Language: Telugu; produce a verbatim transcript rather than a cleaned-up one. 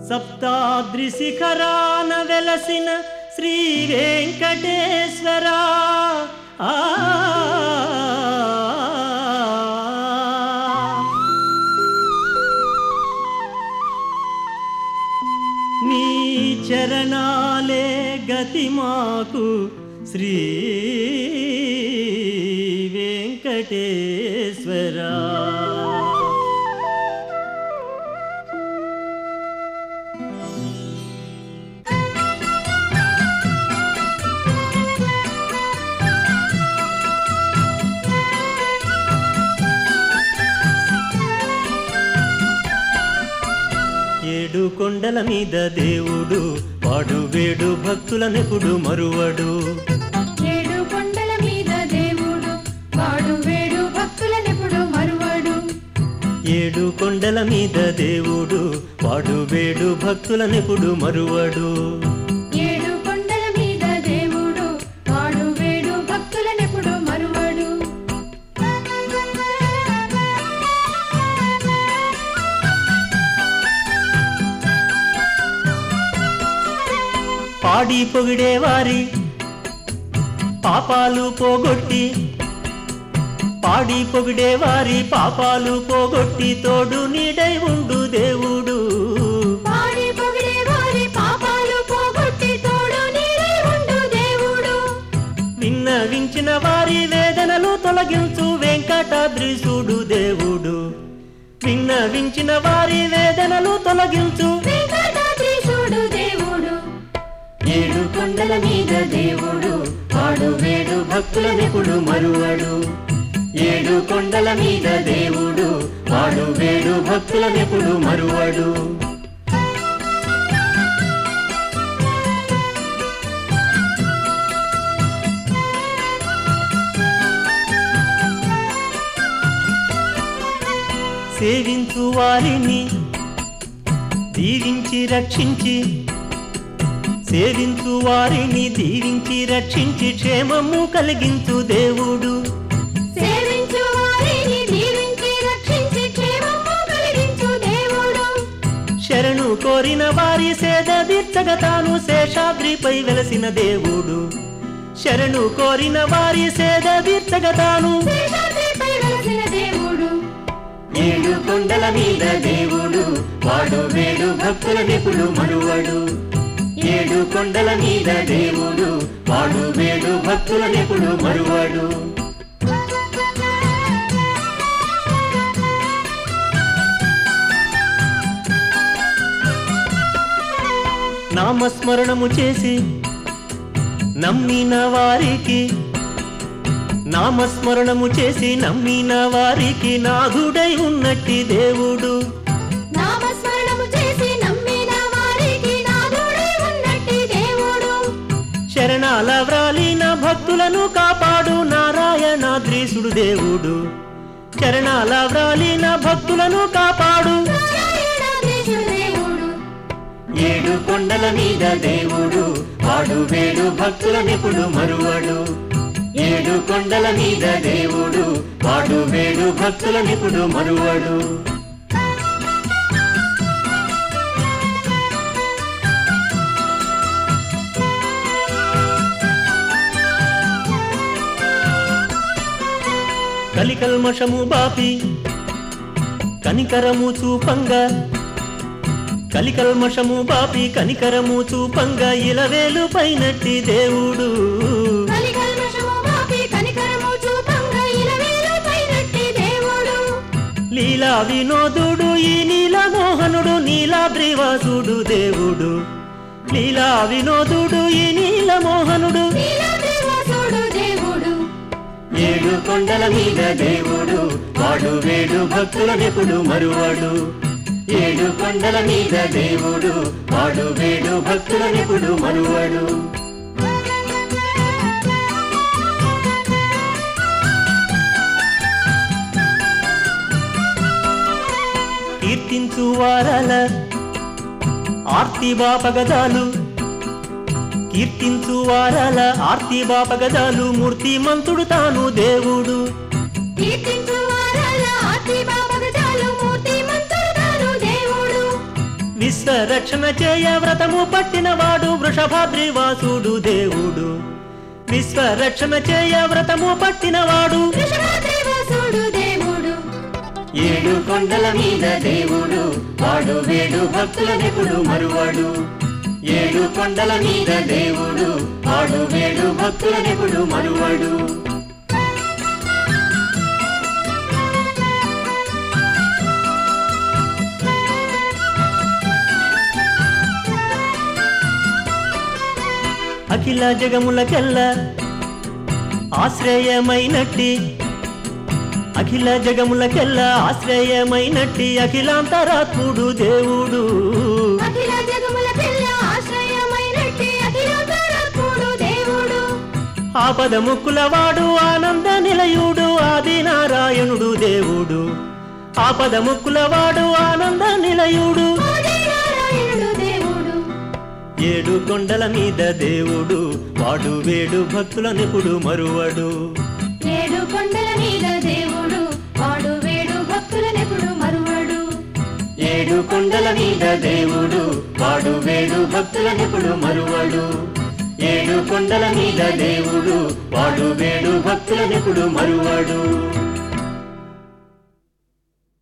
సప్తాద్రి శిఖరాన వెలసిన శ్రీ వెంకటేశ్వరా ఆ నీ చరణాలే గతి మాకు శ్రీ వెంకటేశ్వరా ఏడు కొండల మీద దేవుడు వాడు వేడు భక్తులనెప్పుడు మరువడు. ఏడు కొండల మీద దేవుడు వాడు వేడు భక్తులనెప్పుడు మరువడు. ఏడు కొండల మీద దేవుడు వాడు వేడు భక్తులనెప్పుడు మరువడు. ఏడు కొండల మీద దేవుడు వాడు వేడు భక్తులనెప్పుడు మరువడు. పాడి పొగిడే వారి పాపాలు పోగొట్టి పాడి పొగిడే వారి పాపాలు పోగొట్టి తోడు నీడై ఉండు దేవుడు. పాడి పొగిడే వారి పాపాలు పోగొట్టి తోడు నీడై ఉండు దేవుడు. విన్నవించిన వారి వేదనలు తొలగించు వెంకటాద్రీశుడు దేవుడు. విన్నవించిన వారి వేదనలు తొలగించు వెంకటాద్రీశుడు దేవుడు. ఏడు కొండల మీద దేవుడు వాడు వేడు భక్తులనెప్పుడు మరువడు. ఏడు కొండల మీద దేవుడు వాడు వేడు భక్తులనెప్పుడు మరువడు. సేవించు వారిని దీవించి రక్షించి సేవించు వారిని దీవించి రక్షించి క్షేమము కలిగించు దేవుడు. సేవించు వారిని దీవించి రక్షించి క్షేమము కలిగించు దేవుడు. శరణు కోరిన వారి సేద తీర్చగ తాను శేషాద్రిపై వెలసిన దేవుడు. శరణు కోరిన వారి సేద తీర్చగ తాను శేషాద్రిపై వెలసిన దేవుడు. ఏడు కొండల మీద దేవుడు వాడు వేడు భక్తులనెప్పుడు మరువడు. ఏడు కొండల మీద దేవుడు వాడు వేడు భక్తులనెప్పుడు మరువడు. నామస్మరణము చేసి నమ్మిన వారికి నామస్మరణము చేసి నమ్మిన వారికి నాథుడై ఉన్నట్టి దేవుడు. నామస్మరణము చేసి నమ్మిన వారికి నాథుడై ఉన్నట్టి దేవుడు. శరణాల వ్రాలిన భక్తులను కాపాడు నారాయణాద్రీశుడు దేవుడు. శరణాల వ్రాలిన భక్తులను కాపాడు నారాయణాద్రీశుడు దేవుడు. ఏడు కొండల మీద దేవుడు వాడు వేడు భక్తులనెప్పుడు మరువడు. ఏడు కొండల మీద దేవుడు వాడు వేడు భక్తులనెప్పుడు మరువడు. కలికల్మషము బాపి కనికరము చూపంగా కలికల్మషము బాపి కనికరము చూపంగా ఇలవేలు పైనట్టి దేవుడు. కలికల్మషము బాపి కనికరము చూపంగా ఇలవేలు పైనట్టి దేవుడు. లీలా వినోదుడు ఈ నీలమోహనుడు నీలాద్రివాసుడు దేవుడు. లీలా వినోదుడు ఈ నీలమోహనుడు నీలాద్రివాసుడు దేవుడు. ఏడు కొండల మీద దేవుడు వాడు వేడు భక్తులనెప్పుడు మరువడు. ఏడు కొండల మీద దేవుడు వాడు వేడు భక్తులనెప్పుడు మరువడు. కీర్తించు వారల ఆర్తి బాపగదాలు కీర్తించు వారల ఆర్తి బాపగదాలు మూర్తిమంతుడు తాను దేవుడు. కీర్తించు వారల ఆర్తి బాపగదాలు మూర్తిమంతుడు తాను దేవుడు. విశ్వ విశ్వరక్షణ చేయ వ్రతము పట్టినవాడు వృషభాద్రివాసుడు దేవుడు. విశ్వరక్షణ చేయ వ్రతము పట్టినవాడు వృషభాద్రివాసుడు దేవుడు. ఏడు కొండల మీద దేవుడు వాడు వేడు భక్తులనెప్పుడు మరువాడు. ఏడు కొండల మీద దేవుడు వాడు వేడు భక్తులనెప్పుడు మరువాడు. అఖిల జగములకెల్ల ఆశ్రయమైనట్టి అఖిల జగములకెల్ల ఆశ్రయమైనట్టి అఖిలాంతరాత్ముడు దేవుడు. అఖిల జగములకెల్ల ఆశ్రయమైనట్టి అఖిలాంతరాత్ముడు దేవుడు. ఆపద ముక్కులవాడు ఆనంద నిలయుడు ఆది నారాయణుడు దేవుడు. ఆపద ముక్కులవాడు ఆనంద నిలయుడు ఆది నారాయణుడు దేవుడు. ఏడు కొండల మీద దేవుడు వాడు వేడు భక్తులనెప్పుడు మరువడు. ఏడు కొండల మీద దేవుడు వాడు వేడు భక్తులనెప్పుడు మరువడు. ఏడు కొండల మీద దేవుడు వాడు వేడు భక్తులనెప్పుడు మరువడు. ఏడు కొండల మీద దేవుడు వాడు వేడు భక్తులనెప్పుడు మరువడు.